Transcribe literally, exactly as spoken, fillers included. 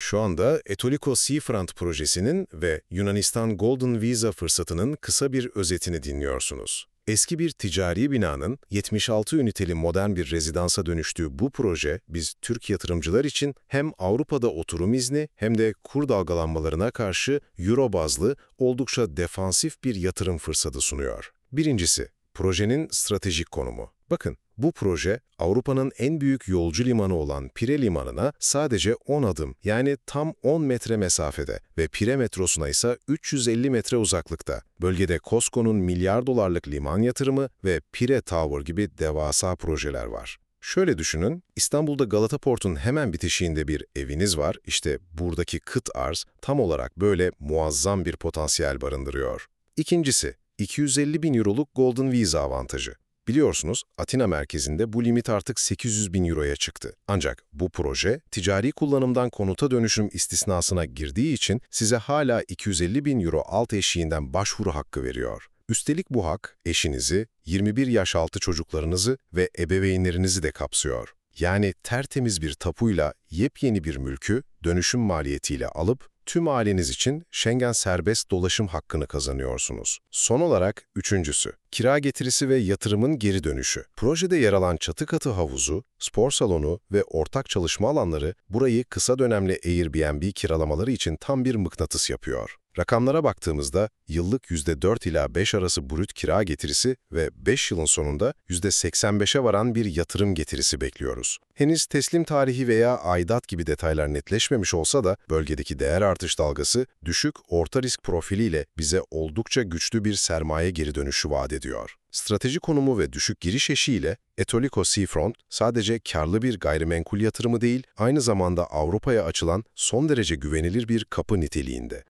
Şu anda Etoliko Seafront projesinin ve Yunanistan Golden Visa fırsatının kısa bir özetini dinliyorsunuz. Eski bir ticari binanın yetmiş altı üniteli modern bir rezidansa dönüştüğü bu proje, biz Türk yatırımcılar için hem Avrupa'da oturum izni hem de kur dalgalanmalarına karşı euro bazlı oldukça defansif bir yatırım fırsatı sunuyor. Birincisi, projenin stratejik konumu. Bakın, bu proje Avrupa'nın en büyük yolcu limanı olan Pire Limanı'na sadece on adım, yani tam on metre mesafede ve Pire metrosuna ise üç yüz elli metre uzaklıkta. Bölgede COSCO'nun milyar dolarlık liman yatırımı ve Pire Tower gibi devasa projeler var. Şöyle düşünün, İstanbul'da Galata Port'un hemen bitişiğinde bir eviniz var, işte buradaki kıt arz tam olarak böyle muazzam bir potansiyel barındırıyor. İkincisi, iki yüz elli bin euroluk Golden Visa avantajı. Biliyorsunuz, Atina merkezinde bu limit artık sekiz yüz bin euroya çıktı. Ancak bu proje, ticari kullanımdan konuta dönüşüm istisnasına girdiği için size hala iki yüz elli bin euro alt eşiğinden başvuru hakkı veriyor. Üstelik bu hak, eşinizi, yirmi bir yaş altı çocuklarınızı ve ebeveynlerinizi de kapsıyor. Yani tertemiz bir tapuyla yepyeni bir mülkü dönüşüm maliyetiyle alıp, tüm aileniz için Schengen serbest dolaşım hakkını kazanıyorsunuz. Son olarak üçüncüsü, kira getirisi ve yatırımın geri dönüşü. Projede yer alan çatı katı havuzu, spor salonu ve ortak çalışma alanları burayı kısa dönemli Airbnb kiralamaları için tam bir mıknatıs yapıyor. Rakamlara baktığımızda yıllık yüzde dört ila beş arası brüt kira getirisi ve beş yılın sonunda yüzde seksen beşe varan bir yatırım getirisi bekliyoruz. Henüz teslim tarihi veya aidat gibi detaylar netleşmemiş olsa da bölgedeki değer artış dalgası düşük orta risk profiliyle bize oldukça güçlü bir sermaye geri dönüşü vaat ediyor. Strateji konumu ve düşük giriş eşiğiyle Etoliko Seafront sadece karlı bir gayrimenkul yatırımı değil, aynı zamanda Avrupa'ya açılan son derece güvenilir bir kapı niteliğinde.